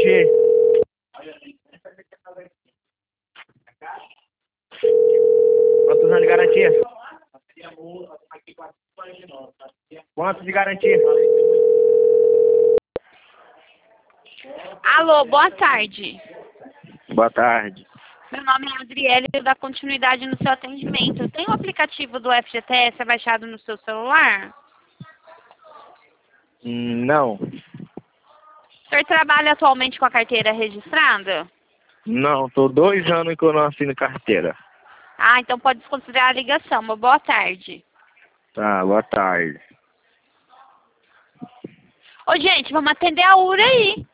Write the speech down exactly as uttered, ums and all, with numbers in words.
G. Quantos anos de garantia? Quantos de garantia? Alô, boa tarde. Boa tarde. Meu nome é Adriele e eu dou continuidade no seu atendimento. Tem o aplicativo do F G T S baixado no seu celular? Hum, não. O senhor trabalha atualmente com a carteira registrada? Não, tô dois anos que eu não assino carteira. Ah, então pode desconsiderar a ligação. Uma boa tarde. Tá, boa tarde. Ô, gente, vamos atender a U R A aí.